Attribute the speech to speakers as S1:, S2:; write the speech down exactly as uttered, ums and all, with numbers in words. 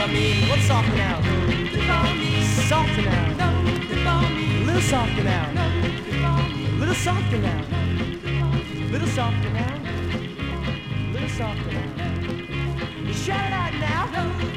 S1: on me. What's softer now?
S2: Don't trip on me.
S1: Softer now.
S2: Don't trip on me.
S1: A little softer now.
S2: Don't trip on me.
S1: A little softer now.
S2: Don't trip on me.
S1: A little softer now. A little softer now. Shout it out now.
S2: Don't